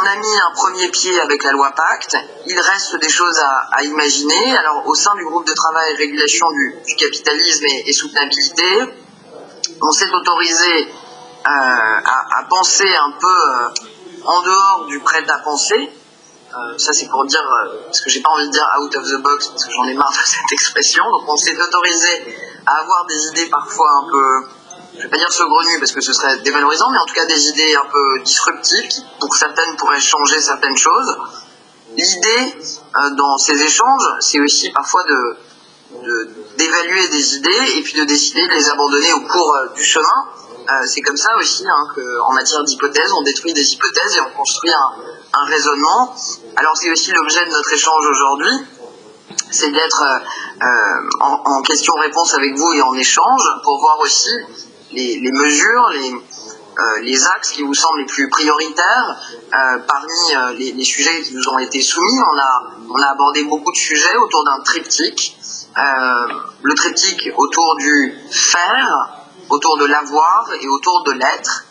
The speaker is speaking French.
a mis un premier pied avec la loi Pacte. Il reste des choses à imaginer. Alors, au sein du groupe de travail régulation du capitalisme et soutenabilité, on s'est autorisé à penser un peu en dehors du prêt-à-penser. Ça, c'est pour dire, parce que j'ai pas envie de dire out of the box, parce que j'en ai marre de cette expression. Donc, on s'est autorisé à avoir des idées parfois un peu, je vais pas dire saugrenues parce que ce serait dévalorisant, mais en tout cas des idées un peu disruptives qui, pour certaines, pourraient changer certaines choses. L'idée dans ces échanges, c'est aussi parfois d'évaluer des idées et puis de décider de les abandonner au cours du chemin. C'est comme ça aussi qu'en matière d'hypothèses, on détruit des hypothèses et on construit un raisonnement. Alors c'est aussi l'objet de notre échange aujourd'hui, c'est d'être en question-réponse avec vous et en échange pour voir aussi les mesures, les axes qui vous semblent les plus prioritaires parmi les sujets qui nous ont été soumis. On a abordé beaucoup de sujets autour d'un triptyque. Le triptyque autour du faire, autour de l'avoir et autour de l'être.